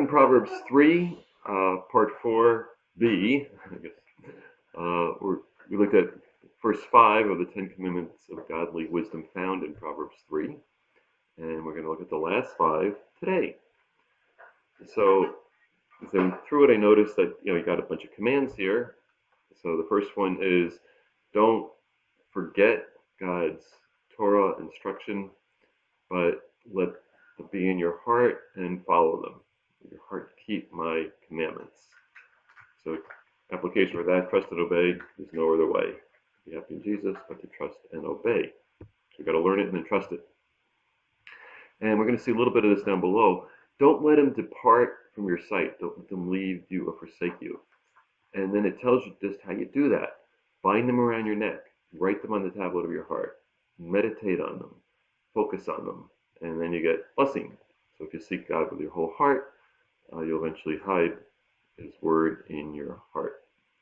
in Proverbs 3, part 4b, I guess. We looked at first 5 of the 10 commandments of godly wisdom found in Proverbs 3, and we're going to look at the last 5 today. So as I went through it, I noticed that you got a bunch of commands here. So the first one is don't forget God's Torah instruction, but let them be in your heart and follow them. Your heart keep my commandments. So application for that, trust and obey. There's no other way. Be happy in Jesus, but to trust and obey. So we've got to learn it and then trust it. And we're going to see a little bit of this down below. Don't let them depart from your sight. Don't let them leave you or forsake you. And then it tells you just how you do that. Bind them around your neck. Write them on the tablet of your heart. Meditate on them. Focus on them. And then you get blessing. So if you seek God with your whole heart, you'll eventually hide His word in your heart.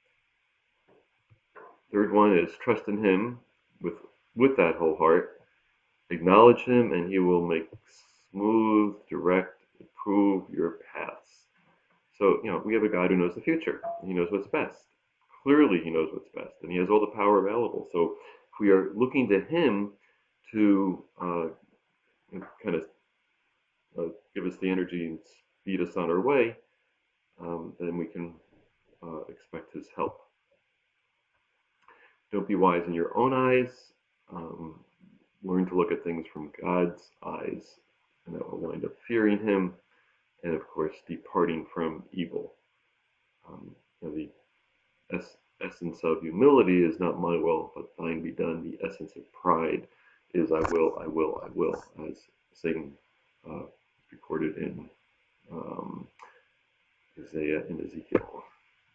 Third one is trust in Him with that whole heart. Acknowledge Him, and He will make smooth, direct, improve your paths. So, we have a God who knows the future. He knows what's best. Clearly, He knows what's best, and He has all the power available. So, if we are looking to Him to kind of give us the energy and speed us on our way, then we can expect His help. Don't be wise in your own eyes. Learn to look at things from God's eyes, and that will wind up fearing Him, and of course, departing from evil. The essence of humility is not my will, but thine be done. The essence of pride is I will, I will, I will, as Satan recorded in Isaiah and Ezekiel.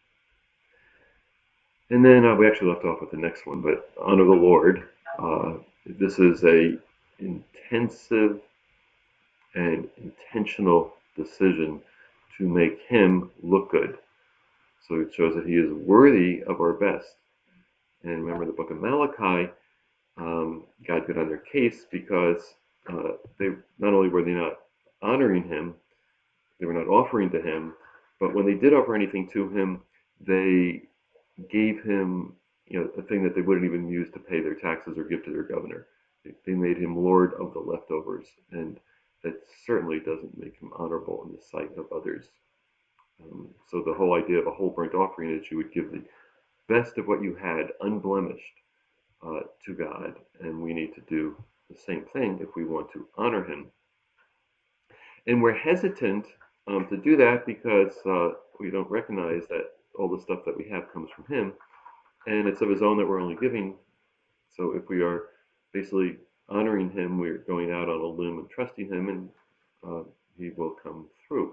And then we actually left off with the next one, but honor the Lord. This is a intensive and intentional decision to make Him look good. So it shows that He is worthy of our best. And remember the book of Malachi, God got on their case because they not only were they not honoring Him, they were not offering to Him, but when they did offer anything to Him, they gave Him a thing that they wouldn't even use to pay their taxes or give to their governor. They made Him Lord of the leftovers, and that certainly doesn't make Him honorable in the sight of others. So the whole idea of a whole burnt offering is you would give the best of what you had, unblemished, to God, and we need to do the same thing if we want to honor Him. And we're hesitant to do that because we don't recognize that all the stuff that we have comes from Him, and it's of His own that we're only giving. So if we are basically honoring Him, we're going out on a limb and trusting Him, and He will come through.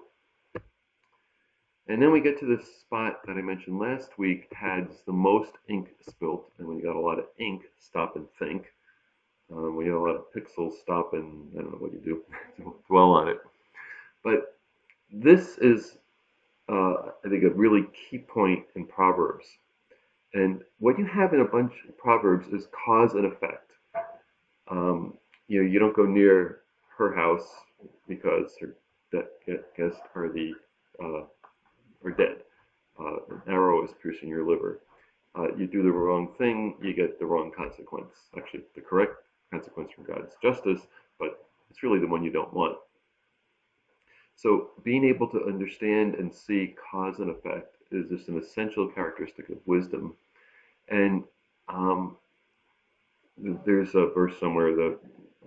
And then we get to this spot that I mentioned last week, has the most ink spilt. And when you got a lot of ink, stop and think. When you have a lot of pixels, stop and, I don't know what you do, dwell on it. But this is, I think, a really key point in Proverbs. And what you have in a bunch of Proverbs is cause and effect. You don't go near her house because her guests are dead. An arrow is piercing your liver. You do the wrong thing, you get the wrong consequence. Actually, the correct consequence from God's justice, but it's really the one you don't want. So being able to understand and see cause and effect is just an essential characteristic of wisdom. And there's a verse somewhere that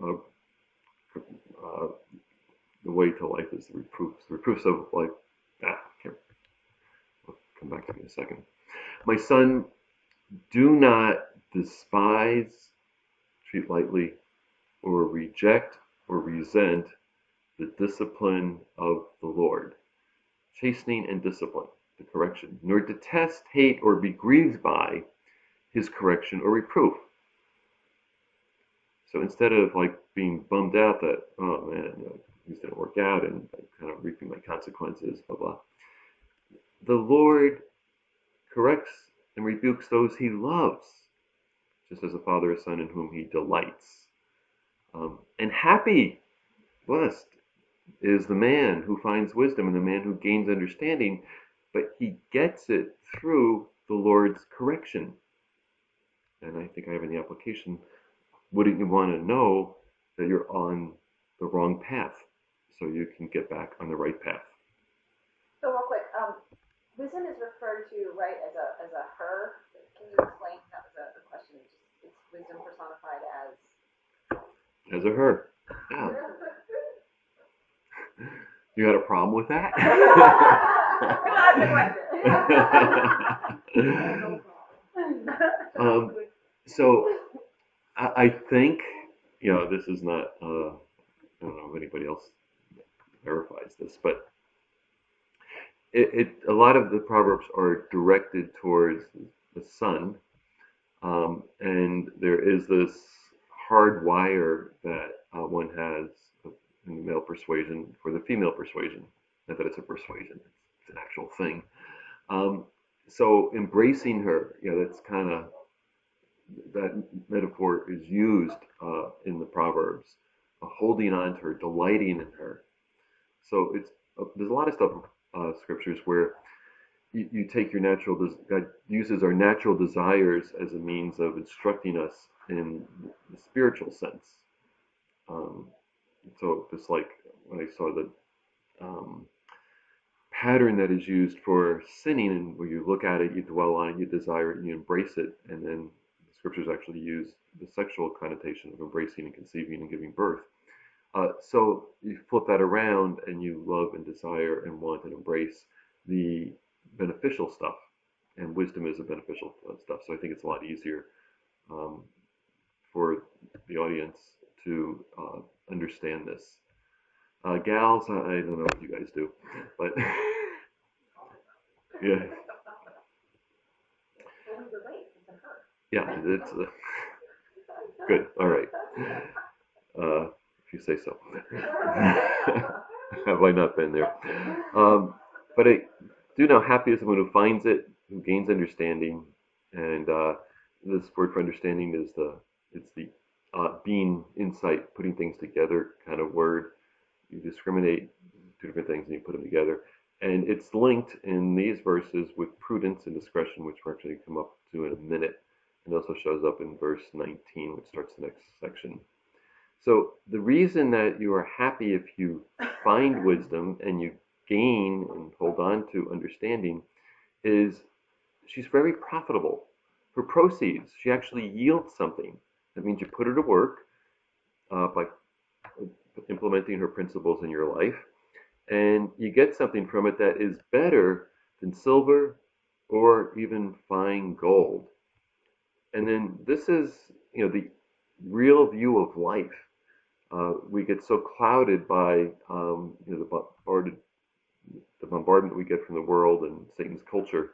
the way to life is the reproofs. The reproofs of life. We'll come back to me in a second. My son, do not despise, treat lightly, or reject or resent the discipline of the Lord, chastening and discipline, the correction, nor detest, hate, or be grieved by His correction or reproof. So instead of being bummed out that, oh man, things didn't work out and I'm kind of reaping my consequences, blah, blah. The Lord corrects and rebukes those He loves, just as a father a son in whom He delights. And happy, blessed, is the man who finds wisdom and the man who gains understanding, but he gets it through the Lord's correction. And I think I have in the application, wouldn't you want to know that you're on the wrong path so you can get back on the right path? So real quick, wisdom is referred to, right, as a her. Can you explain? That was a question. It's wisdom personified as. As a her. Yeah. You had a problem with that? um, so I think, this is not, I don't know if anybody else verifies this, but a lot of the proverbs are directed towards the son, and there is this hard wire that one has in the male persuasion for the female persuasion. Not that it's a persuasion; it's an actual thing. Um, so embracing her, that's kind of that metaphor is used in the proverbs. Holding on to her, delighting in her. So there's a lot of stuff scriptures where you take your God uses our natural desires as a means of instructing us in the spiritual sense. Um, so just like when I saw the um, pattern that is used for sinning, and where you look at it, you dwell on it, you desire it, and you embrace it, and then the scriptures actually use the sexual connotation of embracing and conceiving and giving birth. So you flip that around and you love and desire and want and embrace the beneficial stuff. And wisdom is a beneficial stuff. So I think it's a lot easier um, for the audience to understand this. Gals, I don't know what you guys do, but yeah, yeah, it's good. All right, if you say so. Have I not been there? But I do know happy is the one who finds it, who gains understanding, and this word for understanding is it's the being insight, putting things together kind of word. You discriminate two different things and you put them together, and it's linked in these verses with prudence and discretion, which we're actually come up to in a minute, and also shows up in verse 19, which starts the next section. So the reason that you are happy if you find wisdom and you gain and hold on to understanding is she's very profitable. Her proceeds, she actually yields something. That means you put her to work by implementing her principles in your life, and you get something from it that is better than silver or even fine gold. And then this is, the real view of life. We get so clouded by the bombardment we get from the world and Satan's culture.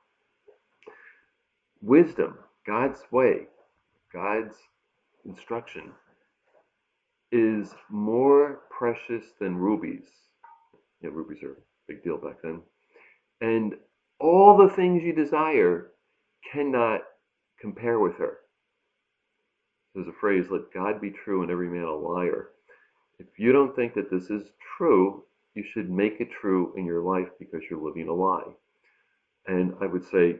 Wisdom, God's way, God's instruction is more precious than rubies. Rubies are a big deal back then. And all the things you desire cannot compare with her. There's a phrase, let God be true and every man a liar. If you don't think that this is true, you should make it true in your life because you're living a lie. And I would say,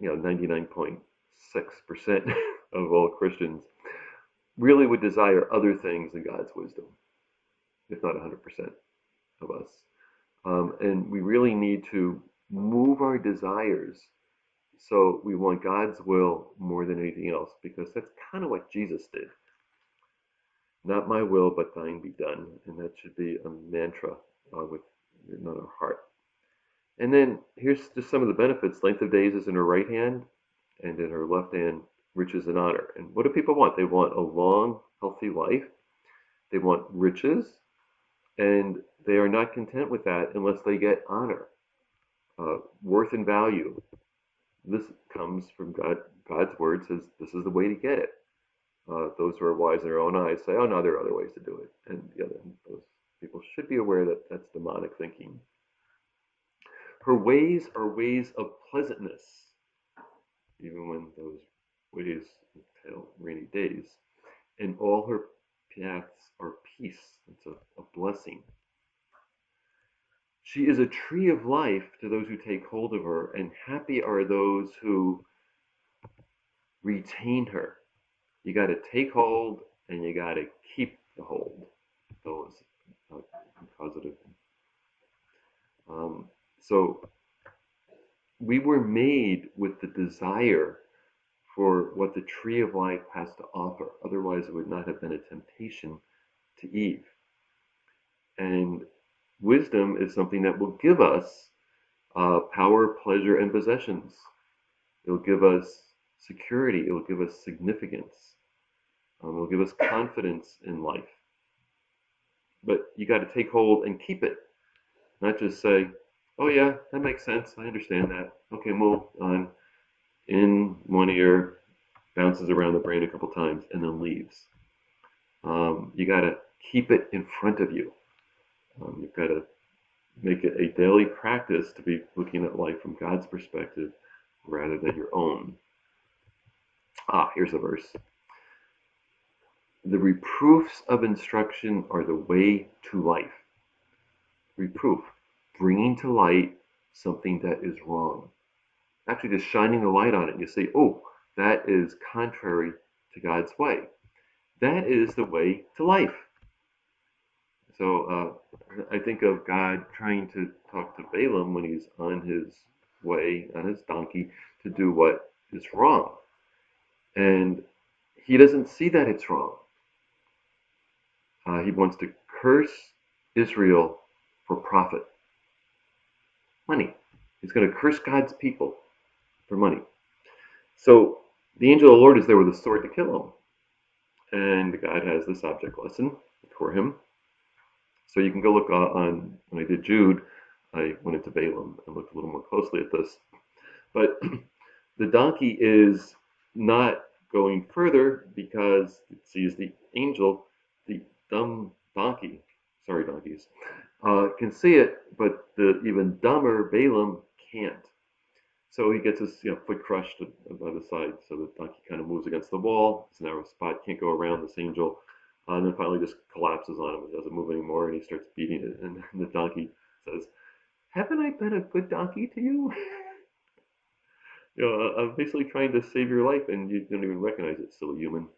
99.6% of all Christians really would desire other things than God's wisdom, if not 100% of us. And we really need to move our desires so we want God's will more than anything else, because that's kind of what Jesus did. Not my will, but thine be done. And that should be a mantra within our heart. And then here's just some of the benefits. Length of days is in her right hand, and in her left hand, riches and honor. And what do people want? They want a long, healthy life. They want riches, and they are not content with that unless they get honor, worth and value. This comes from God. God's word says this is the way to get it. Those who are wise in their own eyes say, oh, no, there are other ways to do it. And those people should be aware that that's demonic thinking. Her ways are ways of pleasantness, even when those ways entail rainy days. And all her paths are peace. It's a blessing. She is a tree of life to those who take hold of her, and happy are those who retain her. You got to take hold and you got to keep the hold. Those positive. Um, so we were made with the desire for what the tree of life has to offer. Otherwise, it would not have been a temptation to Eve. And wisdom is something that will give us power, pleasure, and possessions. It'll give us security. It'll give us significance. It'll give us confidence in life. But you got to take hold and keep it, not just say, "Oh yeah, that makes sense. I understand that. Okay, move on." In one ear, bounces around the brain a couple times, and then leaves. You got to keep it in front of you. You've got to make it a daily practice to be looking at life from God's perspective rather than your own. Here's a verse. The reproofs of instruction are the way to life. Reproof, bringing to light something that is wrong. Actually, just shining the light on it. And you say, oh, that is contrary to God's way. That is the way to life. So I think of God trying to talk to Balaam when he's on his way, on his donkey, to do what is wrong. And he doesn't see that it's wrong. He wants to curse Israel for profit. Money. He's going to curse God's people for money. So the angel of the Lord is there with a sword to kill him. And God has this object lesson for him. So you can go look on, when I did Jude, I went into Balaam and looked a little more closely at this. But the donkey is not going further because it sees the angel, the dumb donkey, sorry donkeys, can see it, but the even dumber Balaam can't. So he gets his foot crushed by the side, so the donkey kind of moves against the wall. It's a narrow spot, can't go around this angel, and then finally just collapses on him and doesn't move anymore, and he starts beating it. And the donkey says, "Haven't I been a good donkey to you?" I'm basically trying to save your life, and you don't even recognize it, silly human.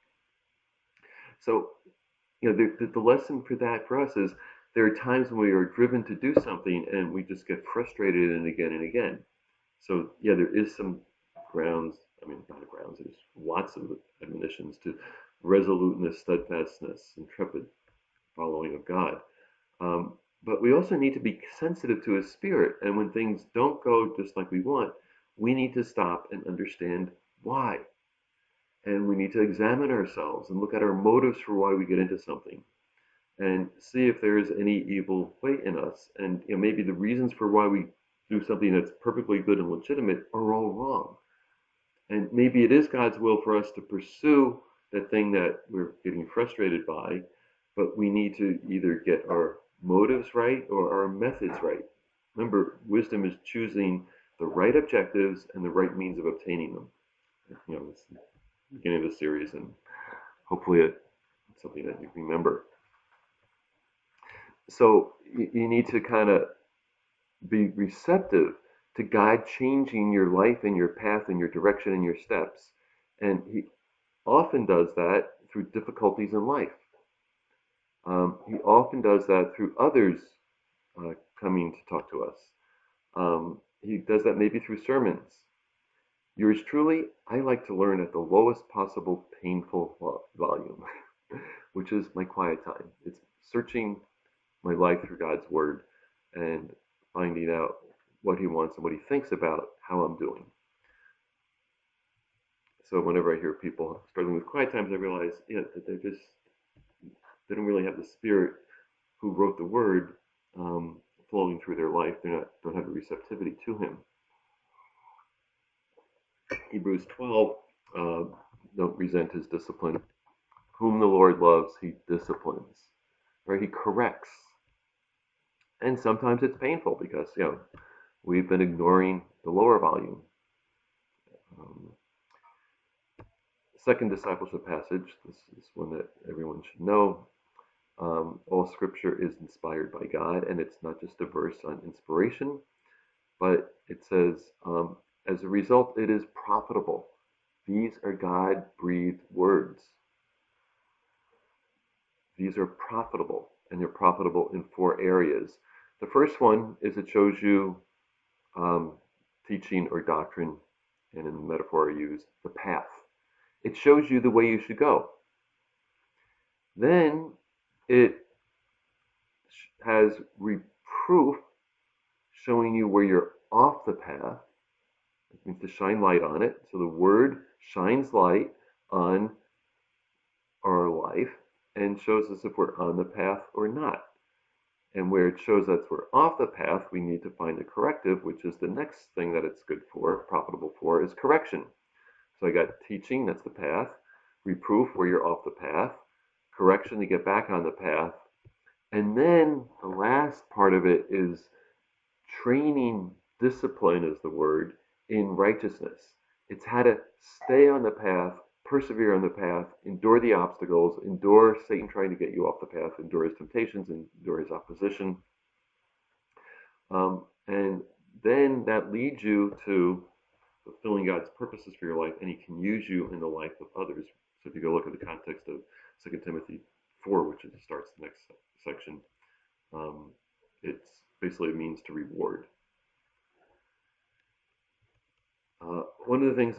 So, the lesson for that for us is there are times when we are driven to do something, and we just get frustrated and again and again. So, there is some grounds. I mean, not grounds. There's lots of admonitions to resoluteness, steadfastness, intrepid following of God. But we also need to be sensitive to His Spirit, and when things don't go just like we want, we need to stop and understand why. And we need to examine ourselves and look at our motives for why we get into something and see if there is any evil way in us. And maybe the reasons for why we do something that's perfectly good and legitimate are all wrong. And maybe it is God's will for us to pursue that thing that we're getting frustrated by, but we need to either get our motives right or our methods right. Remember, wisdom is choosing the right objectives and the right means of obtaining them. It's the beginning of the series, and hopefully it's something that you remember. So you need to kind of be receptive to God changing your life and your path and your direction and your steps. And He often does that through difficulties in life. He often does that through others coming to talk to us. He does that maybe through sermons. Yours truly, I like to learn at the lowest possible painful volume, which is my quiet time. It's searching my life through God's Word and finding out what He wants and what He thinks about how I'm doing. So whenever I hear people struggling with quiet times, I realize, that they don't really have the Spirit who wrote the Word flowing through their life. They don't have the receptivity to Him. Hebrews 12, don't resent His discipline. Whom the Lord loves, He disciplines. Right? He corrects. And sometimes it's painful because, we've been ignoring the lower volume. Second discipleship passage, this is one that everyone should know. All scripture is inspired by God, and it's not just a verse on inspiration, but it says, as a result, it is profitable. These are God breathed words. These are profitable, and they're profitable in 4 areas. The first one is it shows you um, teaching or doctrine, and in the metaphor I use, the path. It shows you the way you should go. Then it has reproof, showing you where you're off the path. It means to shine light on it. So the word shines light on our life and shows us if we're on the path or not. And where it shows us we're off the path, we need to find a corrective, which is the next thing that it's good for, profitable for, is correction. So I got teaching, that's the path. Reproof, where you're off the path. Correction, to get back on the path. And then the last part of it is training, discipline is the word, in righteousness. It's how to stay on the path, persevere on the path, endure the obstacles, endure Satan trying to get you off the path, endure his temptations, endure his opposition. And then that leads you to fulfilling God's purposes for your life, and he can use you in the life of others. So if you go look at the context of 2 Timothy 4, which starts the next section, it's basically it means to reward. One of the things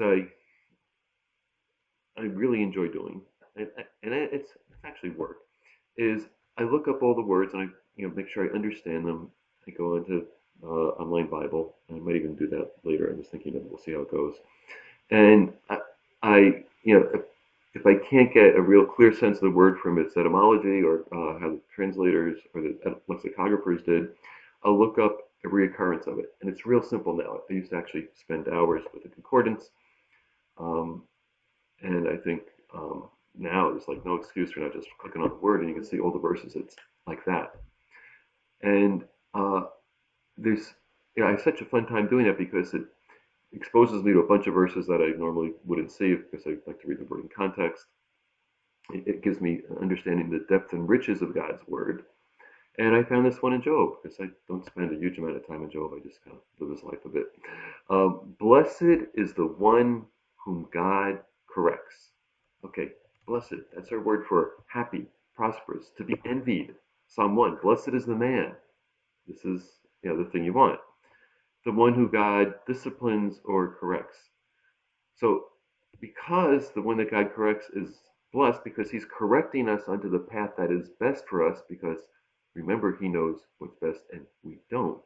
I really enjoy doing, and it's actually work, is I look up all the words and I make sure I understand them. I go into online Bible. I might even do that later. I was thinking of it. We'll see how it goes. And I if I can't get a real clear sense of the word from its etymology or how the translators or the lexicographers did, I'll look up a reoccurrence of it. And it's real simple now. I used to actually spend hours with the concordance. Um, and I think now there's like no excuse for not just clicking on the word and you can see all the verses. It's like that. And there's, I have such a fun time doing that because it exposes me to a bunch of verses that I normally wouldn't see because I like to read the word in context. It gives me understanding the depth and riches of God's word. And I found this one in Job because I don't spend a huge amount of time in Job. I just kind of live his life a bit. Blessed is the one whom God corrects. Okay, blessed. That's our word for happy, prosperous, to be envied. Psalm 1. Blessed is the man. This is the thing you want. The one who God disciplines or corrects. So because the one that God corrects is blessed, because he's correcting us onto the path that is best for us, because remember, he knows what's best and we don't.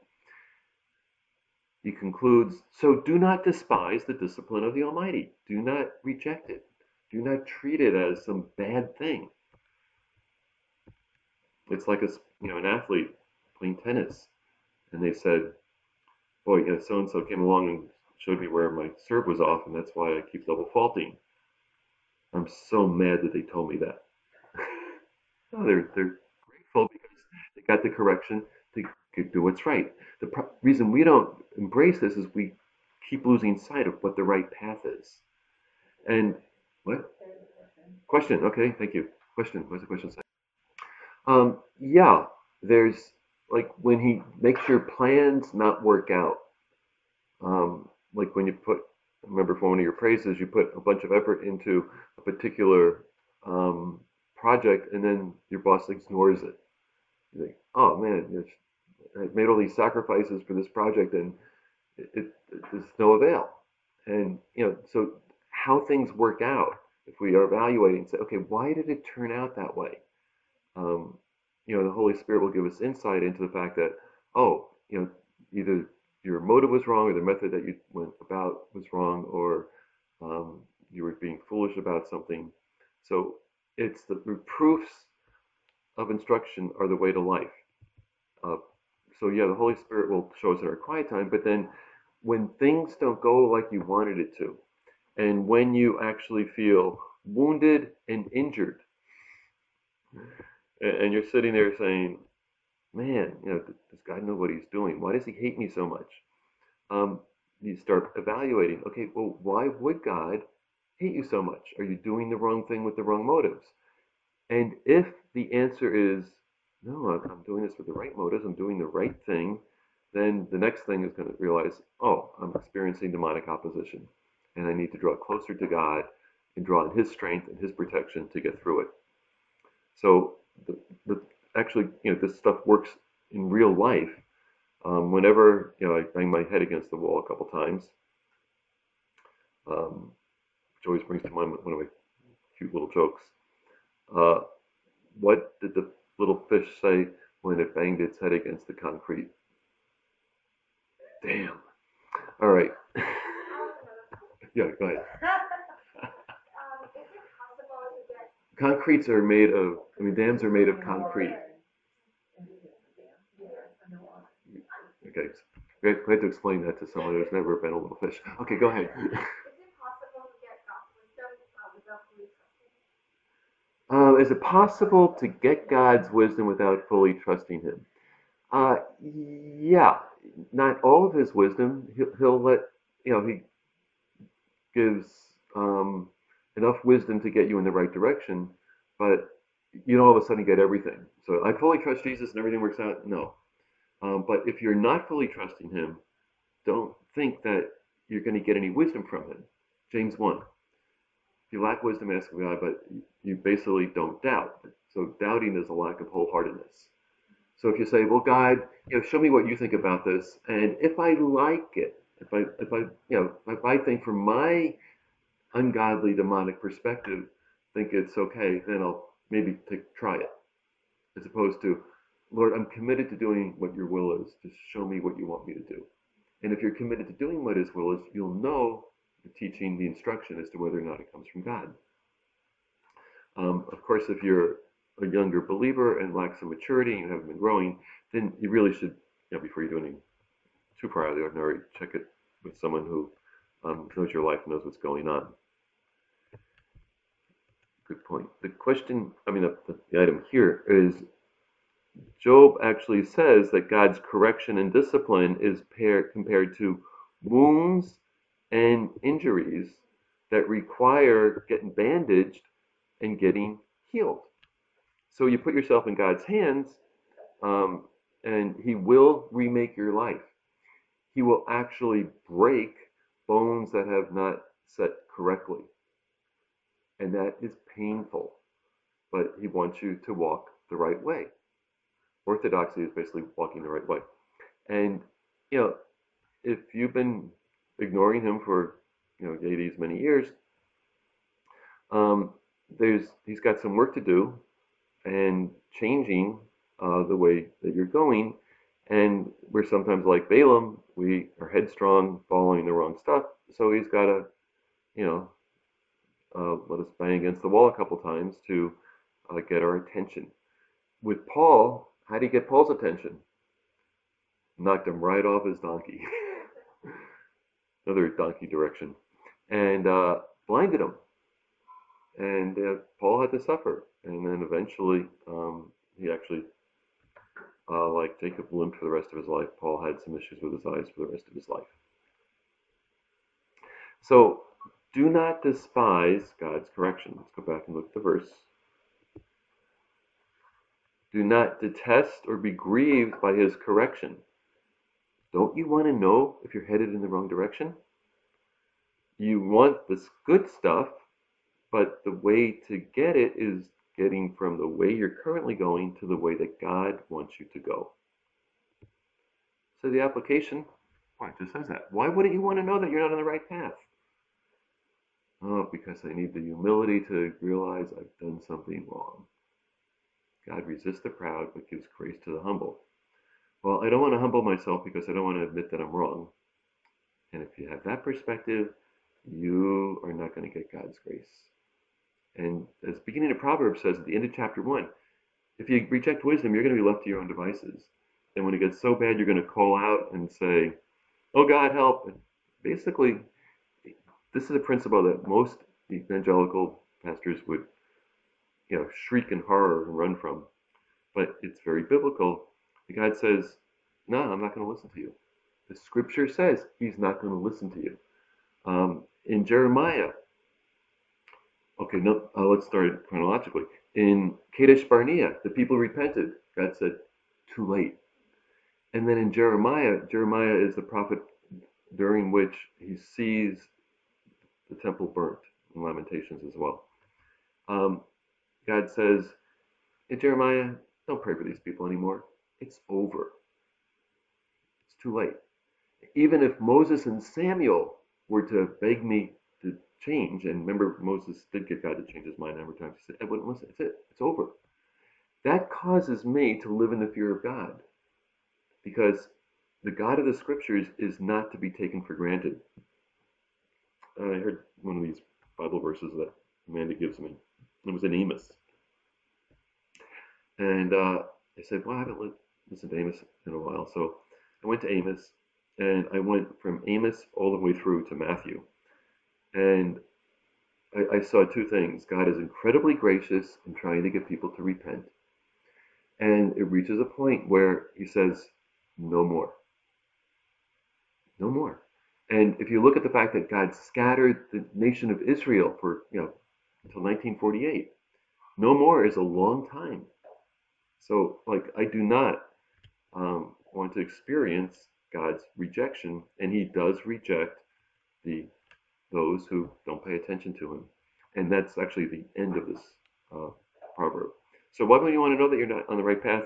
He concludes, so do not despise the discipline of the Almighty. Do not reject it. Do not treat it as some bad thing. It's like an athlete playing tennis, and they said, boy, so-and-so came along and showed me where my serve was off, and that's why I keep double faulting. I'm so mad that they told me that. No, they're grateful because they got the correction to do what's right. The reason we don't embrace this is we keep losing sight of what the right path is. And what? Question. Okay, thank you. Question. What's the question say? Yeah, there's like when he makes your plans not work out. Like when you remember for one of your phrases, you put a bunch of effort into a particular project, and then your boss ignores it. You think, oh man, I made all these sacrifices for this project, and there's no avail. And so how things work out, if we are evaluating, say, okay, why did it turn out that way? Um, the Holy Spirit will give us insight into the fact that, oh, either your motive was wrong, or the method that you went about was wrong, or you were being foolish about something. So it's the reproofs of instruction are the way to life. Uh, so yeah, the Holy Spirit will show us in our quiet time, but then when things don't go like you wanted it to, and when you actually feel wounded and injured, and you're sitting there saying, man, does God know what he's doing? Why does he hate me so much? You start evaluating, okay, well, why would God hate you so much? Are you doing the wrong thing with the wrong motives? And if the answer is no, I'm doing this with the right motives, I'm doing the right thing, then the next thing is going to realize, oh, I'm experiencing demonic opposition, and I need to draw closer to God and draw on His strength and His protection to get through it. So, the actually, this stuff works in real life. Whenever I bang my head against the wall a couple times, which always brings to mind one of my cute little jokes. Uh, what did the little fish say when it banged its head against the concrete? Damn. All right. Yeah, go ahead. Concretes are made of, dams are made of concrete. Okay. I had to explain that to someone who's never been a little fish. Okay, go ahead. Is it possible to get God's wisdom without fully trusting Him? Yeah, not all of His wisdom. He'll let, He gives enough wisdom to get you in the right direction, but you don't all of a sudden get everything. So I fully trust Jesus and everything works out. No. But if you're not fully trusting Him, don't think that you're going to get any wisdom from Him. James 1. If you lack wisdom, ask God, but you basically don't doubt. So doubting is a lack of wholeheartedness. So if you say, well, God, show me what you think about this, and if I like it, if I think from my ungodly demonic perspective, think it's okay, then I'll maybe try it. As opposed to, Lord, I'm committed to doing what your will is. Just show me what you want me to do. And if you're committed to doing what His will is, you'll know the teaching, the instruction as to whether or not it comes from God. Of course, if you're a younger believer and lack some maturity and you haven't been growing, then you really should, before you do anything too far out of the ordinary, check it with someone who knows your life, knows what's going on. Good point. The question, the item here is, Job actually says that God's correction and discipline is compared to wounds and injuries that require getting bandaged and getting healed. So you put yourself in God's hands, and He will remake your life. He will actually break bones that have not set correctly. And that is painful, but He wants you to walk the right way. Orthodoxy is basically walking the right way. And, if you've been ignoring Him for, these many years, He's got some work to do and changing the way that you're going. And we're sometimes like Balaam, we are headstrong, following the wrong stuff. So He's got to, let us bang against the wall a couple times to get our attention. With Paul, how did He get Paul's attention? Knocked him right off his donkey. Another donkey direction. And blinded him. And Paul had to suffer. And then eventually, he actually, like Jacob, limped for the rest of his life. Paul had some issues with his eyes for the rest of his life. So, do not despise God's correction. Let's go back and look at the verse. Do not detest or be grieved by His correction. Don't you want to know if you're headed in the wrong direction? You want this good stuff, but the way to get it is getting from the way you're currently going to the way that God wants you to go. So the application, it just says that. Why wouldn't you want to know that you're not on the right path? Oh, because I need the humility to realize I've done something wrong. God resists the proud, but gives grace to the humble. Well, I don't want to humble myself because I don't want to admit that I'm wrong. And if you have that perspective, you are not going to get God's grace. And as the beginning of Proverbs says at the end of chapter 1, if you reject wisdom, you're going to be left to your own devices. And when it gets so bad, you're going to call out and say, oh, God, help. And basically, this is a principle that most evangelical pastors would, shriek in horror and run from. But it's very biblical. God says, no, I'm not going to listen to you. The scripture says He's not going to listen to you. In Jeremiah, let's start chronologically. In Kadesh Barnea, the people repented. God said, too late. And then in Jeremiah is the prophet during which he sees the temple burnt in Lamentations as well. God says, hey, Jeremiah, don't pray for these people anymore. It's over. It's too late. Even if Moses and Samuel were to beg me to change, and remember, Moses did get God to change his mind a number of times. He said, I wouldn't listen. It's it. It's over. That causes me to live in the fear of God because the God of the scriptures is not to be taken for granted. I heard one of these Bible verses that Amanda gives me. It was in Amos. And I said, well, I haven't listened to Amos in a while. So I went to Amos, and I went from Amos all the way through to Matthew. And I saw two things. God is incredibly gracious in trying to get people to repent. And it reaches a point where he says, no more. No more. And if you look at the fact that God scattered the nation of Israel for, until 1948, no more is a long time. So, I do not want to experience God's rejection, and he does reject those who don't pay attention to him. And that's actually the end of this proverb. So why don't you want to know that you're not on the right path?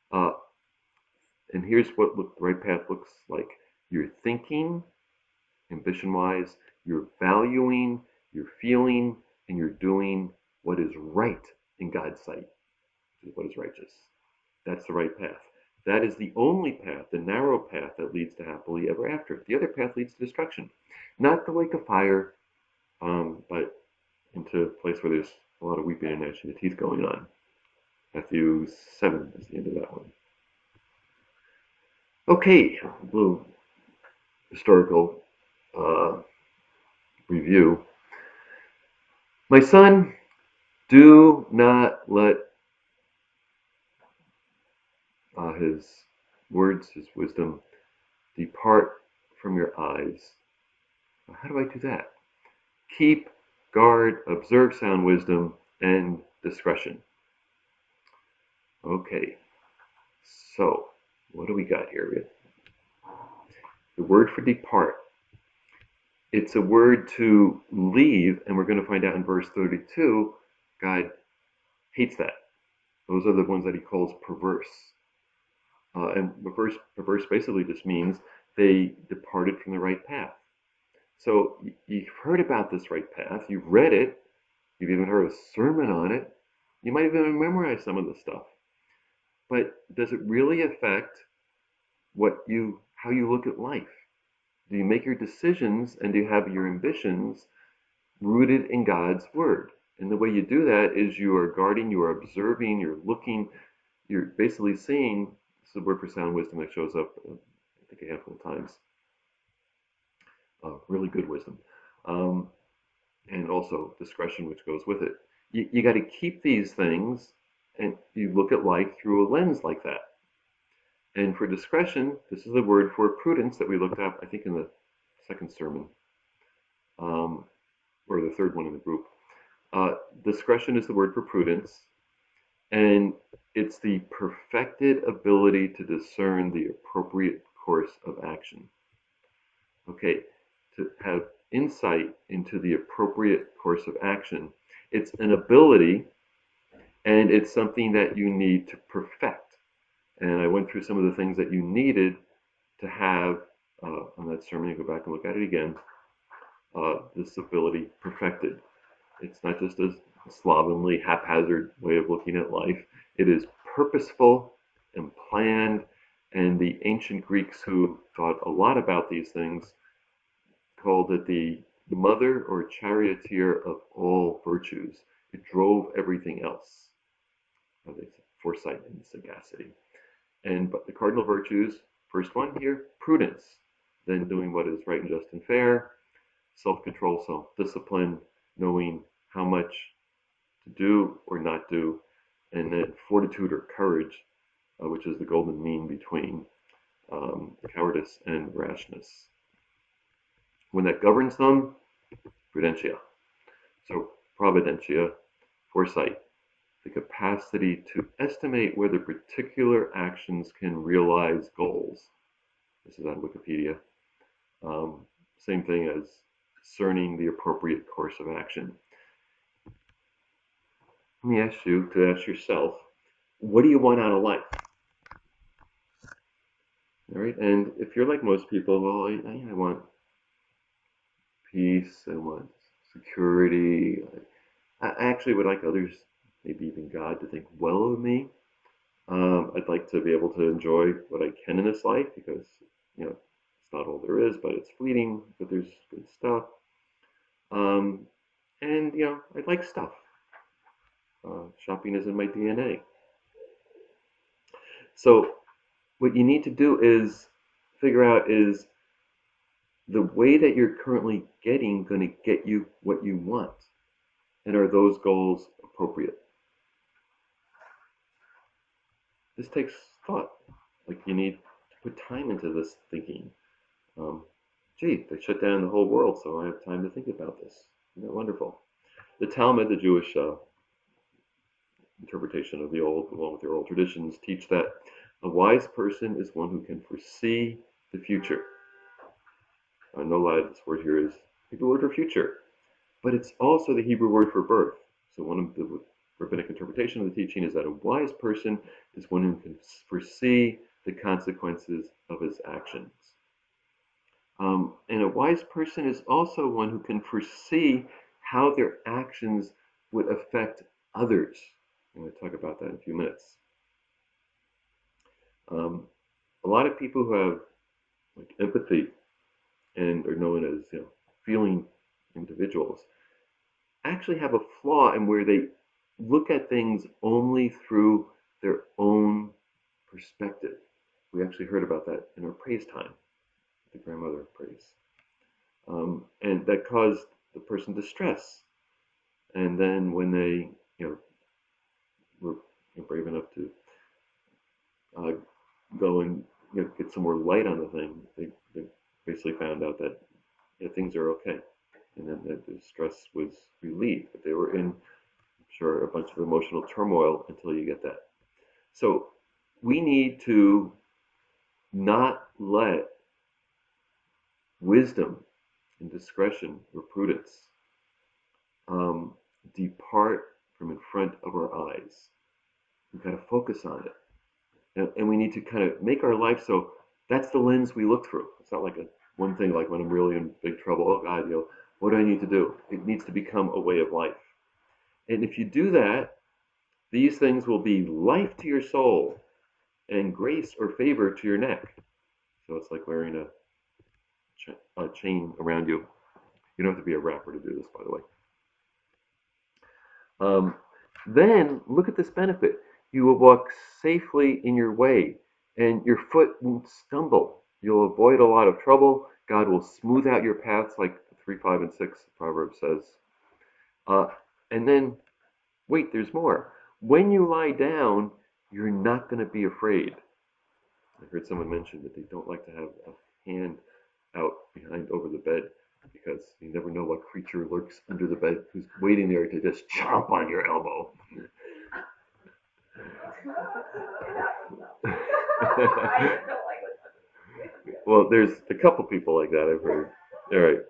And here's what the right path looks like. You're thinking, ambition-wise, you're valuing, you're feeling, and you're doing what is right in God's sight, which is what is righteous. That's the right path. That is the only path, the narrow path that leads to happily ever after. The other path leads to destruction. Not the lake of fire, but into a place where there's a lot of weeping and gnashing of teeth going on. Matthew 7 is the end of that one. Okay, a little historical review. My son, do not let his words, his wisdom, depart from your eyes. How do I do that? Keep, guard, observe sound wisdom and discretion. Okay, so what do we got here? The word for depart. It's a word to leave, and we're going to find out in verse 32, God hates that. Those are the ones that he calls perverse. And perverse basically just means they departed from the right path. So you've heard about this right path, you've read it, you've even heard a sermon on it, you might even memorize some of the stuff. But does it really affect how you look at life? Do you make your decisions and do you have your ambitions rooted in God's word? And the way you do that is you are guarding, you are observing, you're looking, you're basically seeing. This is the word for sound wisdom that shows up, I think, a handful of times. Really good wisdom. And also discretion, which goes with it. You got to keep these things, and you look at life through a lens like that. And for discretion, this is the word for prudence that we looked at, I think, in the second sermon, or the third one in the group. Discretion is the word for prudence, and it's the perfected ability to discern the appropriate course of action. Okay, to have insight into the appropriate course of action. It's an ability, and it's something that you need to perfect. And I went through some of the things that you needed to have on that sermon. You go back and look at it again. This ability perfected. It's not just a slovenly, haphazard way of looking at life. It is purposeful and planned. And the ancient Greeks, who thought a lot about these things, called it the mother or charioteer of all virtues. It drove everything else. Foresight and sagacity. But the cardinal virtues, first one here, prudence. Then doing what is right and just and fair. Self-control, self-discipline, knowing how much to do or not do. And then fortitude or courage, which is the golden mean between cowardice and rashness. When that governs them, prudentia. So providentia, foresight, the capacity to estimate whether particular actions can realize goals. This is on Wikipedia. Same thing as discerning the appropriate course of action. Let me ask you to ask yourself, what do you want out of life? All right, and if you're like most people, well, I want peace, I want security. I actually would like others, maybe even God, to think well of me. I'd like to be able to enjoy what I can in this life because, it's not all there is, but it's fleeting, but there's good stuff. Um, and, I like stuff. Shopping is in my DNA. So what you need to do is figure out, is the way that you're currently getting going to get you what you want? And are those goals appropriate? This takes thought. Like, you need to put time into this thinking. Um, Gee, they shut down the whole world, so I have time to think about this. Isn't that wonderful? The Talmud, the Jewish interpretation of the old, along with their old traditions, teach that a wise person is one who can foresee the future. No lie, this word here is the Hebrew word for future, but it's also the Hebrew word for birth. So one of the rabbinic interpretation of the teaching is that a wise person is one who can foresee the consequences of his actions. And a wise person is also one who can foresee how their actions would affect others. I'm going to talk about that in a few minutes. A lot of people who have like empathy and are known as feeling individuals actually have a flaw in where they look at things only through their own perspective. We actually heard about that in our praise time, the grandmother praise. And that caused the person distress. And then when they, were brave enough to uh, go and get some more light on the thing, they basically found out that things are okay, and then the stress was relieved. But they were in, I'm sure, a bunch of emotional turmoil until you get that. So we need to not let wisdom and discretion or prudence depart from in front of our eyes. We've got to focus on it. And we need to kind of make our life so that's the lens we look through. It's not like one thing like when I'm really in big trouble, oh God, what do I need to do? It needs to become a way of life. And if you do that, these things will be life to your soul and grace or favor to your neck. So it's like wearing a chain around you. You don't have to be a rapper to do this, by the way. Then look at this benefit. You will walk safely in your way, and your foot won't stumble. You'll avoid a lot of trouble. God will smooth out your paths, like 3, 5, and 6 Proverbs says. And then, wait, there's more. When you lie down, you're not going to be afraid. I heard someone mention that they don't like to have a hand out behind over the bed because you never know what creature lurks under the bed who's waiting there to just chomp on your elbow. Well, there's a couple people like that I've heard. All right.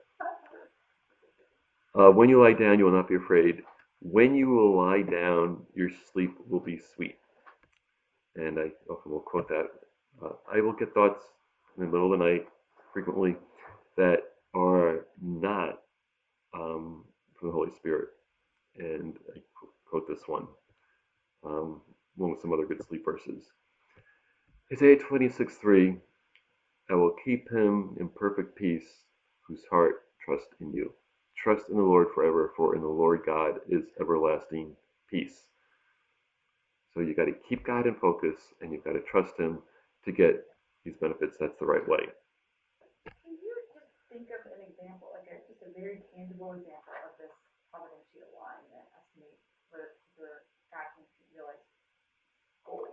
When you lie down, you will not be afraid. When you will lie down, your sleep will be sweet. And I often will quote that. I will get thoughts in the middle of the night frequently that are not from the Holy Spirit. And I quote this one, along with some other good sleep verses. Isaiah 26:3, I will keep him in perfect peace whose heart trusts in you. Trust in the Lord forever, for in the Lord God is everlasting peace. So you got to keep God in focus, and you've got to trust Him to get these benefits. That's the right way. Can you just think of an example, like just a very tangible example of this providential line that estimates whether particular actions can realize goals?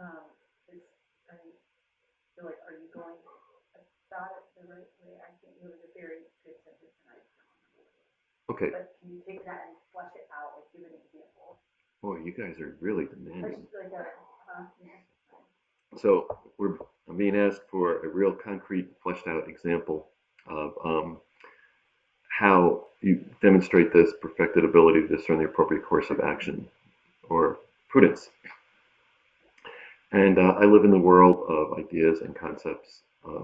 Are you going about it the right way? I think it was a very good sentence, and I don't remember what it was. Okay. But can you take that and flesh it out, like give an example? Oh you guys are really Or demanding. just like a, yeah. So I'm being asked for a real concrete, fleshed out example of how you demonstrate this perfected ability to discern the appropriate course of action or prudence. And I live in the world of ideas and concepts.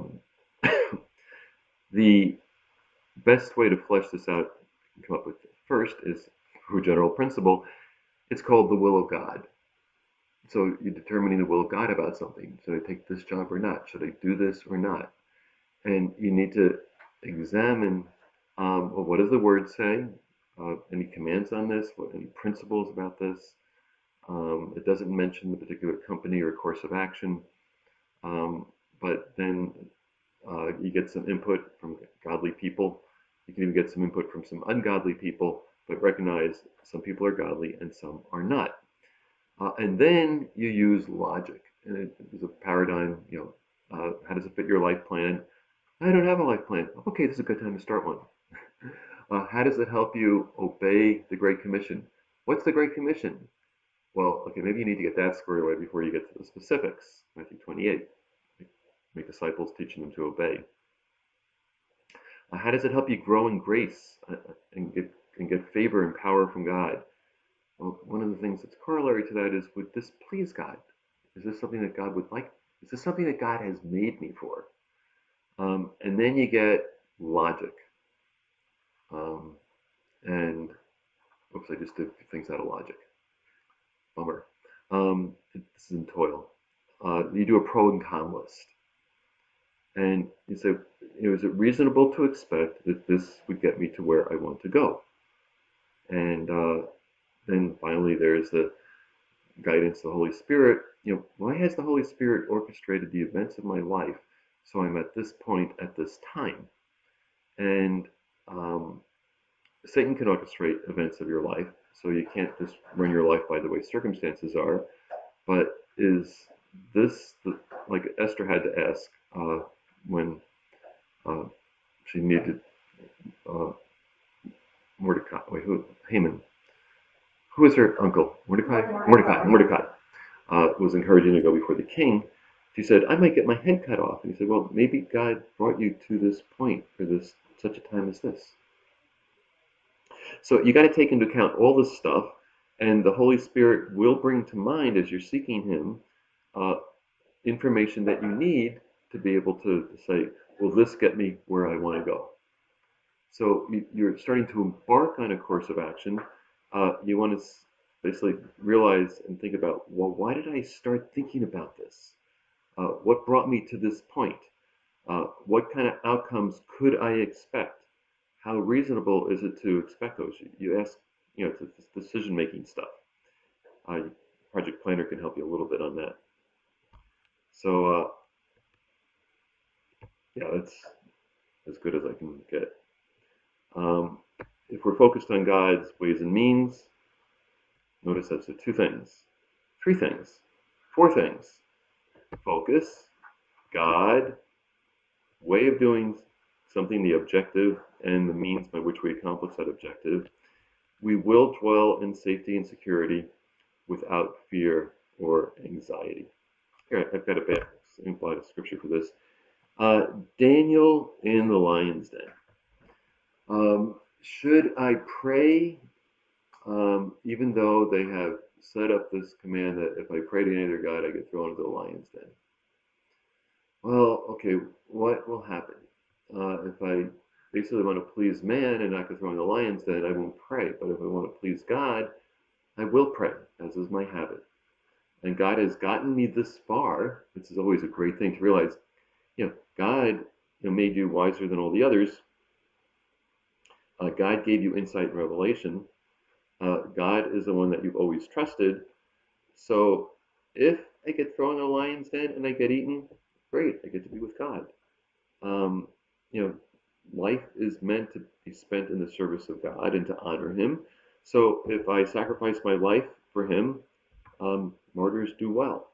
The best way to flesh this out and come up with first is through a general principle. It's called the will of God. So you're determining the will of God about something. Should I take this job or not? Should I do this or not? And you need to examine, well, what does the word say? Any commands on this? Any principles about this? It doesn't mention the particular company or course of action, but then you get some input from godly people. You can even get some input from some ungodly people, but recognize some people are godly and some are not. And then you use logic. And it is a paradigm, how does it fit your life plan? I don't have a life plan. Okay, this is a good time to start one. How does it help you obey the Great Commission? What's the Great Commission? Well, okay, maybe you need to get that squared away before you get to the specifics. Matthew 28, make disciples, teaching them to obey. How does it help you grow in grace and get favor and power from God? Well, one of the things that's corollary to that is, would this please God? Is this something that God would like? Is this something that God has made me for? And then you get logic. And, oops, I just did things out of logic. Bummer. This is in toil. You do a pro and con list. And you say, is it reasonable to expect that this would get me to where I want to go? And then finally, there's the guidance of the Holy Spirit. Why has the Holy Spirit orchestrated the events of my life so I'm at this point at this time? And Satan can orchestrate events of your life, so you can't just run your life by the way circumstances are. But is this, like Esther had to ask when she needed Mordecai, Haman. Who was her uncle? Mordecai? Mordecai was encouraging to go before the king. She said, I might get my head cut off. And he said, well, maybe God brought you to this point for such a time as this. So you got to take into account all this stuff, and the Holy Spirit will bring to mind as you're seeking Him information that you need to be able to say, will this get me where I want to go? So you're starting to embark on a course of action. You want to basically realize and think about, well, why did I start thinking about this? What brought me to this point? What kind of outcomes could I expect? How reasonable is it to expect those? You ask, it's decision-making stuff. Project Planner can help you a little bit on that. So, yeah, that's as good as I can get. If we're focused on God's ways and means, notice that's the 2 things, 3 things, 4 things. Focus, God, way of doing something, the objective, and the means by which we accomplish that objective. We will dwell in safety and security without fear or anxiety. Here, I've got a implied scripture for this. Daniel in the lion's den. Should I pray, even though they have set up this command that if I pray to any other god, I get thrown into the lion's den? Well, okay, what will happen? If I basically want to please man and not get thrown in the lion's den, I won't pray. But if I want to please God, I will pray, as is my habit. And God has gotten me this far. This is always a great thing to realize. God made you wiser than all the others. God gave you insight and revelation. God is the one that you've always trusted. So if I get thrown in a lion's den and I get eaten, great, I get to be with God. Life is meant to be spent in the service of God and to honor Him. So if I sacrifice my life for Him, martyrs do well.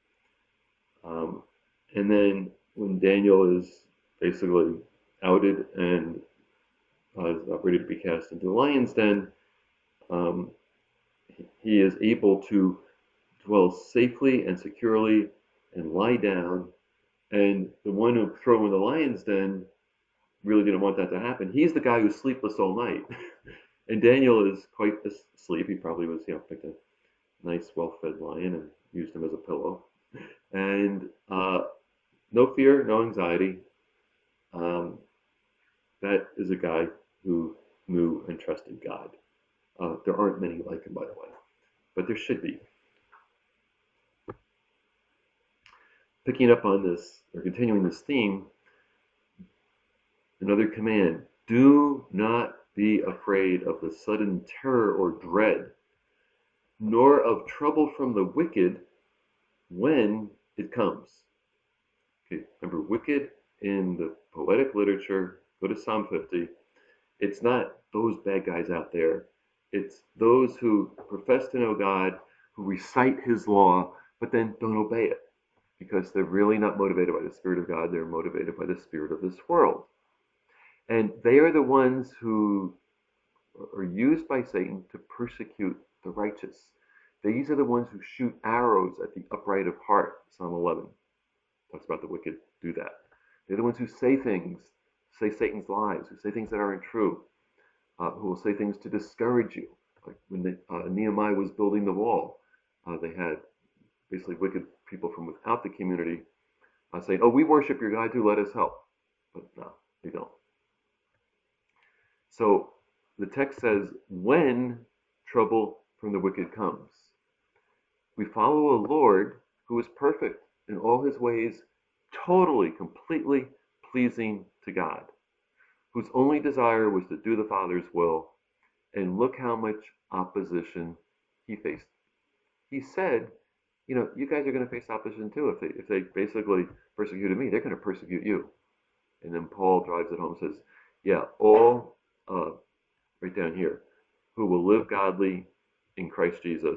And then when Daniel is basically outed and is ready to be cast into the lion's den, he is able to dwell safely and securely and lie down. And the one who threw him in the lion's den really didn't want that to happen. He's the guy who's sleepless all night. And Daniel is quite asleep. He probably was, picked a nice, well-fed lion and used him as a pillow. And no fear, no anxiety. Um, that is a guy who knew and trusted God. There aren't many like him, by the way, but there should be. Picking up on this, or continuing this theme, another command: do not be afraid of the sudden terror or dread, nor of trouble from the wicked when it comes. Okay, remember, wicked in the poetic literature, go to Psalm 50, it's not those bad guys out there. It's those who profess to know God, who recite his law, but then don't obey it because they're really not motivated by the Spirit of God. They're motivated by the spirit of this world. And they are the ones who are used by Satan to persecute the righteous. These are the ones who shoot arrows at the upright of heart. Psalm 11 talks about the wicked do that. They're the ones who say things, say Satan's lies, who say things that aren't true, who will say things to discourage you. Like when Nehemiah was building the wall, they had basically wicked people from without the community saying, "Oh, we worship your God too, let us help." But no, they don't. So the text says, when trouble from the wicked comes, we follow a Lord who is perfect in all his ways, totally, completely pleasing to God, whose only desire was to do the Father's will, and look how much opposition he faced. He said, you guys are going to face opposition too. If they basically persecuted me, they're going to persecute you. And then Paul drives it home and says, yeah, all, right down here, who will live godly in Christ Jesus,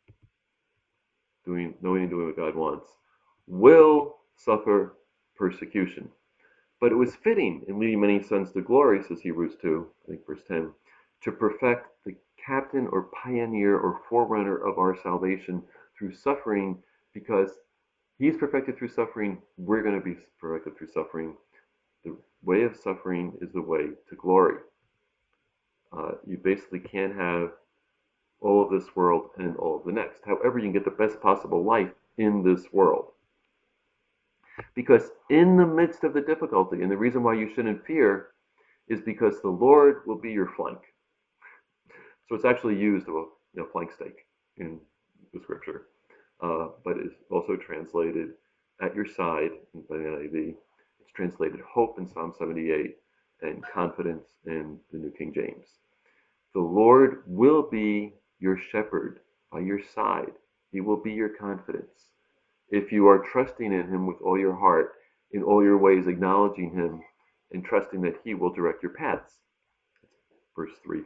knowing and doing what God wants, will suffer persecution. But it was fitting in leading many sons to glory, says Hebrews 2, I think verse 10, to perfect the captain or pioneer or forerunner of our salvation through suffering, because he's perfected through suffering, we're going to be perfected through suffering. The way of suffering is the way to glory. You basically can't have all of this world and all of the next. However, you can get the best possible life in this world. Because in the midst of the difficulty, and the reason why you shouldn't fear is because the Lord will be your flank. So it's actually used of a flank steak in the scripture, but it's also translated at your side by the NIV. It's translated hope in Psalm 78 and confidence in the New King James. The Lord will be your shepherd by your side. He will be your confidence. If you are trusting in him with all your heart, in all your ways acknowledging him, and trusting that he will direct your paths. Verse 3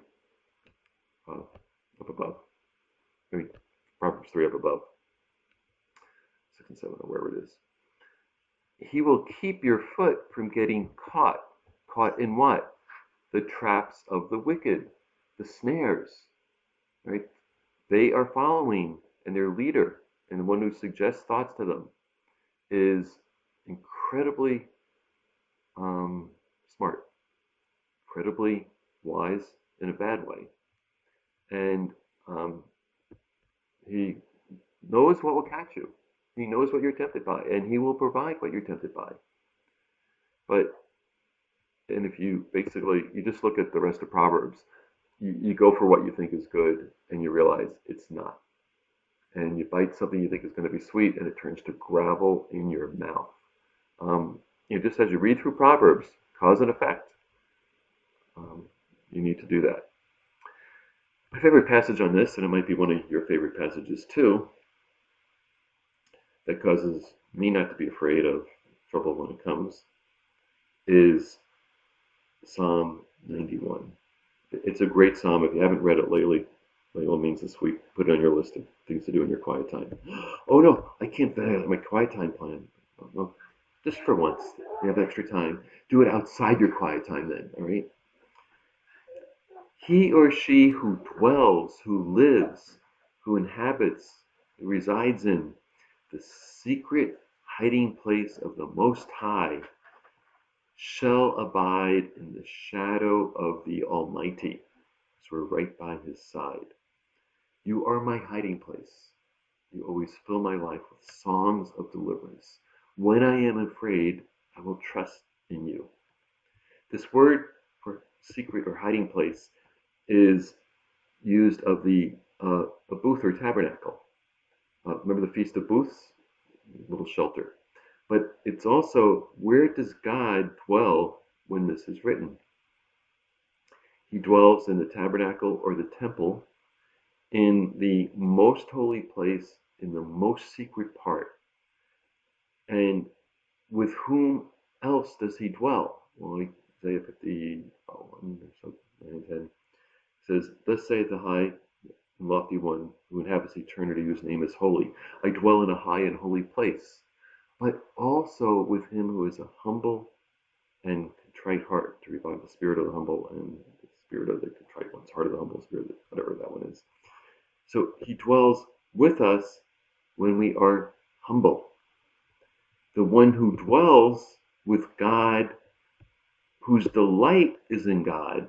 up above. Proverbs 3 up above. 6 and 7, or wherever it is. He will keep your foot from getting caught. Caught in what? The traps of the wicked, the snares, right? They are following, and their leader, and the one who suggests thoughts to them, is incredibly smart, incredibly wise in a bad way. And he knows what will catch you. He knows what you're tempted by, and he will provide what you're tempted by. And if you just look at the rest of Proverbs, you go for what you think is good, and you realize it's not. And you bite something you think is going to be sweet, and it turns to gravel in your mouth. Just as you read through Proverbs, cause and effect, you need to do that. My favorite passage on this, and it might be one of your favorite passages too, that causes me not to be afraid of trouble when it comes, is Psalm 91. It's a great psalm. If you haven't read it lately, by all means this week, put it on your list of things to do in your quiet time. Oh no, I can't violate my quiet time plan. Well, just for once, you have extra time. Do it outside your quiet time then, all right? He or she who dwells, who lives who resides in the secret hiding place of the Most High shall abide in the shadow of the Almighty. So we're right by his side. You are my hiding place. You always fill my life with songs of deliverance. When I am afraid, I will trust in you. This word for secret or hiding place is used of a booth or tabernacle. Remember the Feast of Booths? Little shelter. But it's also, where does God dwell when this is written? He dwells in the tabernacle or the temple, in the most holy place, in the most secret part. And with whom else does he dwell? Well, Isaiah 51, 9 and 10 says, "Thus saith the high and lofty one who inhabits eternity, whose name is holy. I dwell in a high and holy place, but also with him who is a humble and contrite heart, to revive the spirit of the humble and the spirit of the contrite one's heart of the humble spirit, whatever that one is." So he dwells with us when we are humble. The one who dwells with God, whose delight is in God,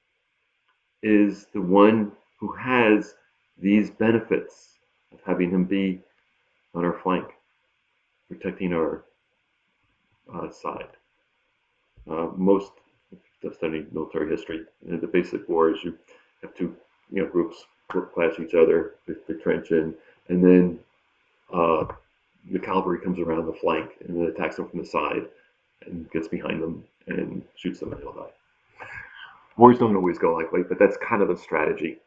is the one who has these benefits of having him be on our flank, protecting our side. Most, if you've studied military history, the basic war is you have two groups clash each other, the trench in, and then the cavalry comes around the flank and then attacks them from the side and gets behind them and shoots them and they'll die. Wars don't always go like that, but that's kind of the strategy.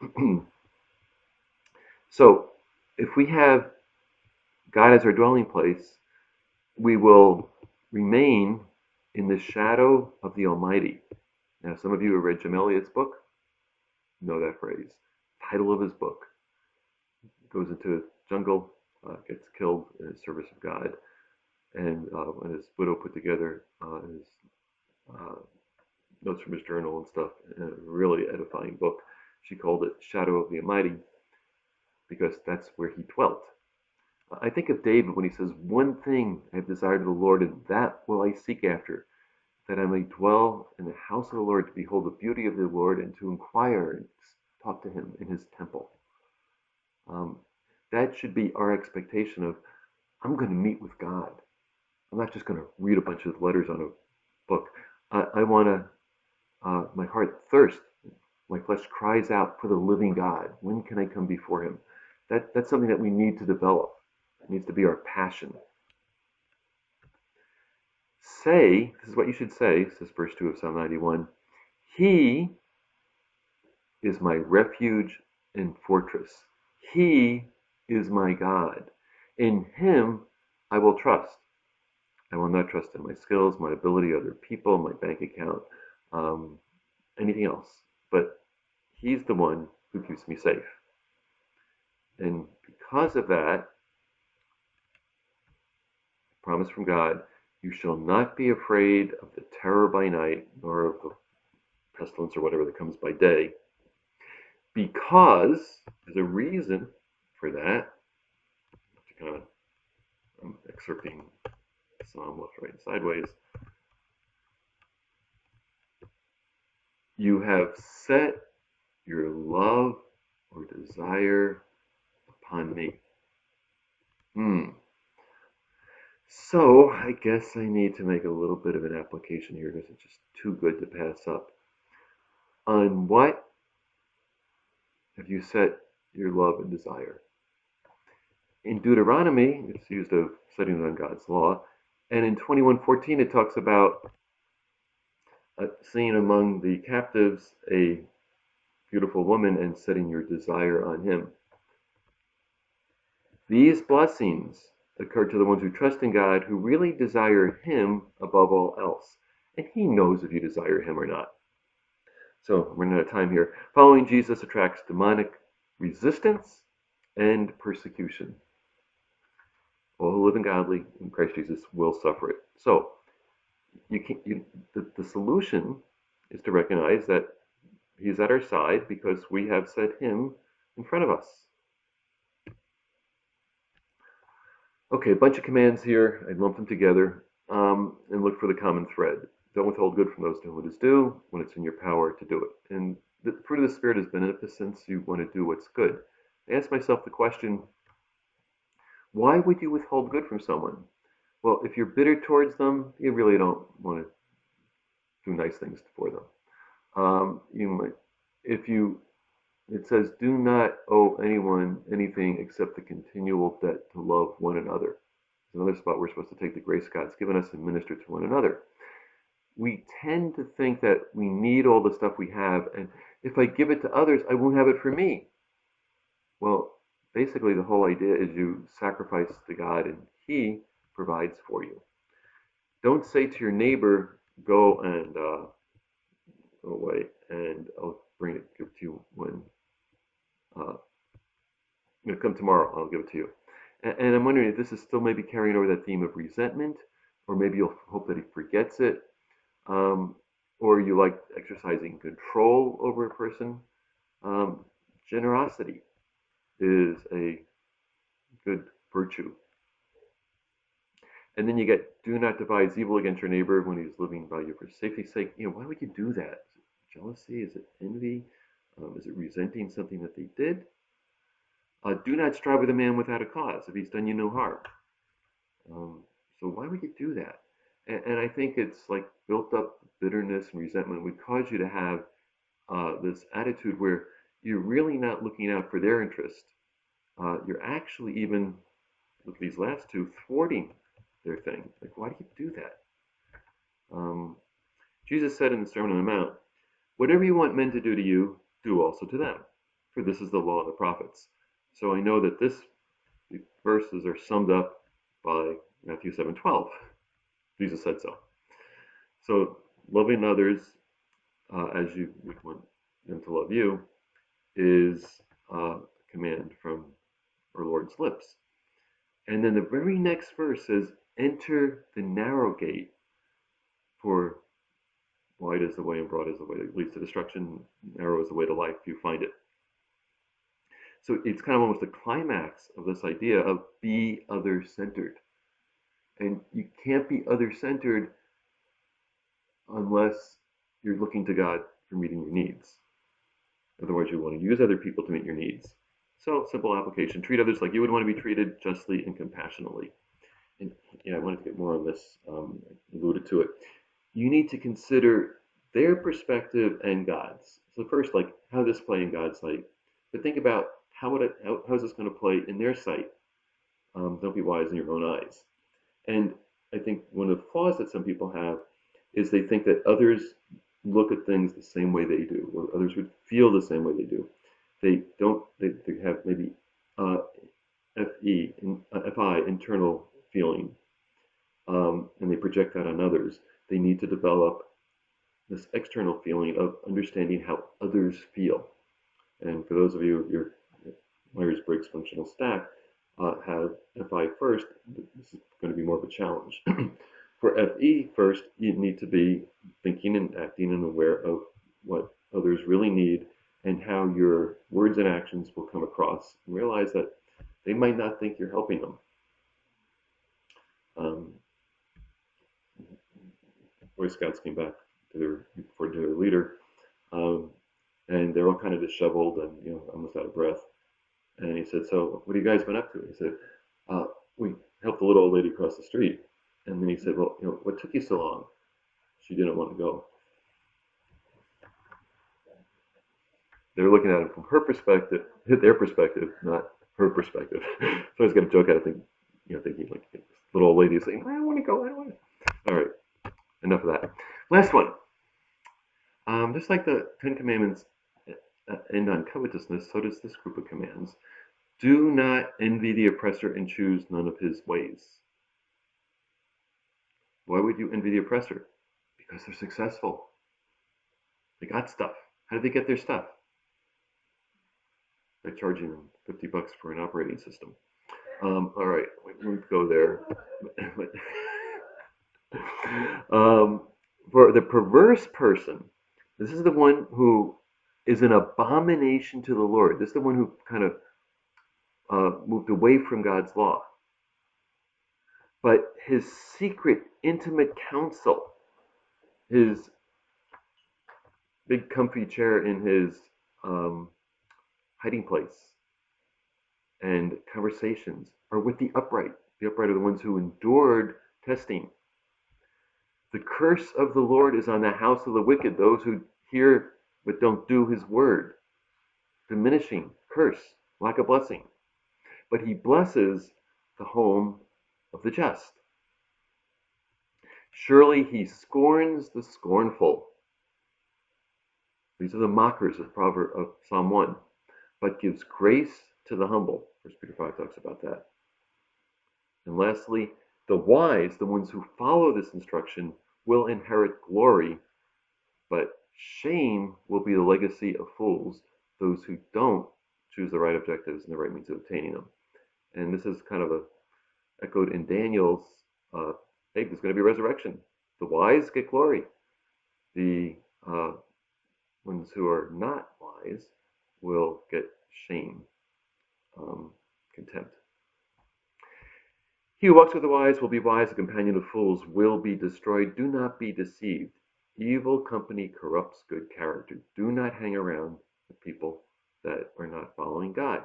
So if we have God as our dwelling place, we will remain in the shadow of the Almighty. Now, some of you who read Jim Elliot's book know that phrase. Title of his book. Goes into a jungle, gets killed in the service of God, and when his widow put together his notes from his journal and stuff, a really edifying book, she called it Shadow of the Almighty, because that's where he dwelt. I think of David when he says, "One thing I have desired of the Lord, and that will I seek after, that I may dwell in the house of the Lord, to behold the beauty of the Lord, and to inquire and talk to him in his temple." That should be our expectation of, I'm going to meet with God. I'm not just going to read a bunch of letters on a book. I want to, my heart thirsts, my flesh cries out for the living God. When can I come before him? That's something that we need to develop. It needs to be our passion. Say, this is what you should say, says verse 2 of Psalm 91, "He is my refuge and fortress. He is my God. In him I will trust. I will not trust in my skills, my ability, other people, my bank account, anything else. But he's the one who keeps me safe." And because of that, promise from God, "You shall not be afraid of the terror by night, nor of the pestilence or whatever that comes by day." Because there's a reason for that. I'm excerpting Psalm left, right, and sideways. "You have set your love or desire upon me." So I guess I need to make a little bit of an application here because it's just too good to pass up. On what have you set your love and desire? In Deuteronomy, it's used of setting it on God's law, and in 21:14 it talks about seeing among the captives a beautiful woman and setting your desire on him. These blessings occur to the ones who trust in God, who really desire him above all else. And he knows if you desire him or not. So we're running out of time here. Following Jesus attracts demonic resistance and persecution. All who live in godly in Christ Jesus will suffer it. So the solution is to recognize that he's at our side because we have set him in front of us. Okay, a bunch of commands here. I lump them together and look for the common thread. Don't withhold good from those to whom it is due when it's in your power to do it. And the fruit of the Spirit is beneficence. You want to do what's good. I ask myself the question, why would you withhold good from someone? Well, if you're bitter towards them, you really don't want to do nice things for them. You might, if you, it says, do not owe anyone anything except the continual debt to love one another. There's another spot we're supposed to take the grace God's given us and minister to one another. We tend to think that we need all the stuff we have, and if I give it to others, I won't have it for me. Well, basically, the whole idea is you sacrifice to God and He provides for you. Don't say to your neighbor, go and go away, and I'll give it to you when uh, come tomorrow. I'll give it to you. And I'm wondering if this is still maybe carrying over that theme of resentment, or maybe you'll hope that he forgets it, um, or you like exercising control over a person. Um, Generosity is a good virtue. And then you get, do not devise evil against your neighbor when he's living by you for safety's sake. Why would you do that? Is it jealousy? Is it envy? Is it resenting something that they did? Do not strive with a man without a cause if he's done you no harm. So why would you do that? And I think it's like built up bitterness and resentment would cause you to have this attitude where you're really not looking out for their interest. You're actually even, with these last two, thwarting their thing. Like, why do you do that? Jesus said in the Sermon on the Mount, whatever you want men to do to you, do also to them, for this is the law of the prophets. So I know that these verses are summed up by Matthew 7:12. Jesus said so. So loving others as you would want them to love you is a command from our Lord's lips. And then the very next verse says, enter the narrow gate, for wide is the way and broad is the way that leads to destruction, narrow is the way to life, you find it. So it's kind of almost the climax of this idea of be other-centered. And you can't be other-centered unless you're looking to God for meeting your needs. Otherwise, you want to use other people to meet your needs. So, simple application. Treat others like you would want to be treated, justly and compassionately. And I wanted to get more on this, alluded to it. You need to consider their perspective and God's. So first, like, how does this play in God's sight? But think about how is this going to play in their sight? Don't be wise in your own eyes. And I think one of the flaws that some people have is they think that others look at things the same way they do, or others would feel the same way they do. They don't, they have maybe FI, internal feeling, and they project that on others. They need to develop this external feeling of understanding how others feel. And for those of you, your Myers-Briggs functional stack have FI first, this is going to be more of a challenge. For FE first, you need to be thinking and acting and aware of what others really need and how your words and actions will come across. And realize that they might not think you're helping them. Boy Scouts came back to their leader, and they're all kind of disheveled and almost out of breath. And he said, "So, what have you guys been up to?" He said, "We helped a little old lady across the street." And then he said, "Well, what took you so long?" She didn't want to go. They're looking at it from her perspective, their perspective, not her perspective. So I was going to joke out of thinking like this little old lady is saying, "I don't want to go. I don't want to." All right, enough of that. Last one. Just like the Ten Commandments end on covetousness, so does this group of commands. Do not envy the oppressor and choose none of his ways. Why would you envy the oppressor? Because they're successful. They got stuff. How did they get their stuff? By charging them $50 for an operating system. All right, we won't go there. For the perverse person, this is the one who is an abomination to the Lord. This is the one who kind of moved away from God's law. But his secret, intimate counsel, his big comfy chair in his hiding place, and conversations are with the upright. The upright are the ones who endured testing. The curse of the Lord is on the house of the wicked, those who hear but don't do his word. Diminishing, curse, lack of blessing. But he blesses the home of the just. Surely he scorns the scornful. These are the mockers of Psalm 1, but gives grace to the humble. 1 Peter 5 talks about that. And lastly, the wise, the ones who follow this instruction, will inherit glory, but shame will be the legacy of fools, those who don't choose the right objectives and the right means of obtaining them. And this is kind of echoed in Daniel's, hey, there's going to be a resurrection. The wise get glory. The ones who are not wise will get shame, contempt. He who walks with the wise will be wise. The companion of fools will be destroyed. Do not be deceived. Evil company corrupts good character. Do not hang around with people that are not following God.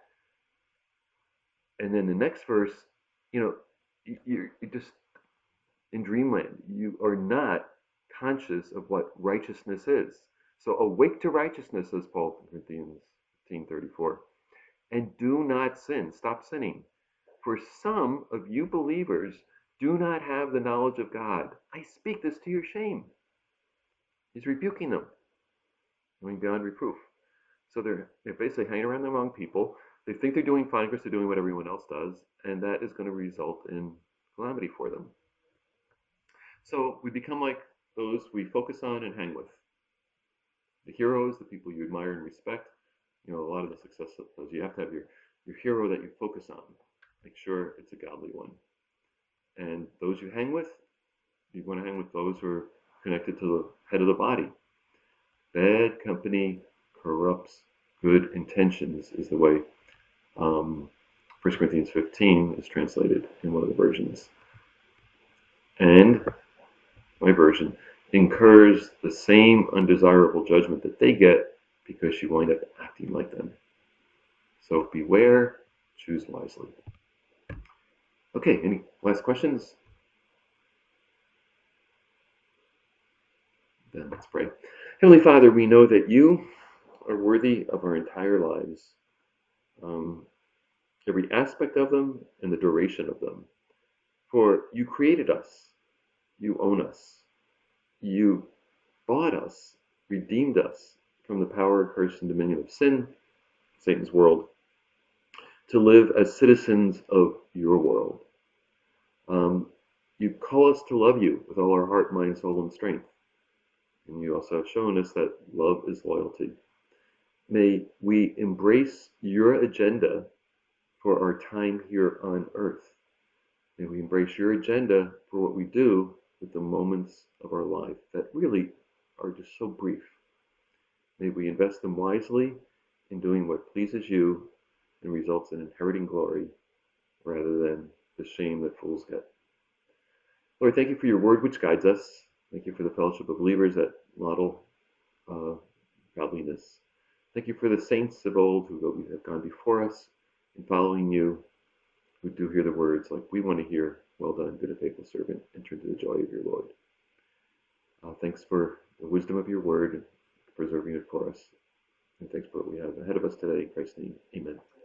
And then the next verse, you're just in dreamland. You are not conscious of what righteousness is. So awake to righteousness, says Paul in Corinthians 15:34. And do not sin. Stop sinning. For some of you believers do not have the knowledge of God. I speak this to your shame. He's rebuking them, going beyond reproof. So they're basically hanging around the wrong people. They think they're doing fine because they're doing what everyone else does, and that is going to result in calamity for them. So we become like those we focus on and hang with. The heroes, the people you admire and respect. A lot of the success of those, you have to have your hero that you focus on. Make sure it's a godly one. And those you hang with, you want to hang with those who are connected to the head of the body. Bad company corrupts good intentions is the way 1 Corinthians 15 is translated in one of the versions. And my version incurs the same undesirable judgment that they get because you wind up acting like them. So beware, choose wisely. Okay, any last questions? Then let's pray. Heavenly Father, we know that you are worthy of our entire lives, every aspect of them and the duration of them. For you created us, you own us, you bought us, redeemed us from the power, curse, and dominion of sin, Satan's world, to live as citizens of your world. You call us to love you with all our heart, mind, soul, and strength. And you also have shown us that love is loyalty. May we embrace your agenda for our time here on earth. May we embrace your agenda for what we do with the moments of our life that really are just so brief. May we invest them wisely in doing what pleases you and results in inheriting glory rather than the shame that fools get. Lord, thank you for your word which guides us. Thank you for the fellowship of believers that model godliness. Thank you for the saints of old who have gone before us in following you, who do hear the words like we want to hear, well done, good and faithful servant, enter into the joy of your Lord. Thanks for the wisdom of your word, preserving it for us. And thanks for what we have ahead of us today. In Christ's name, amen.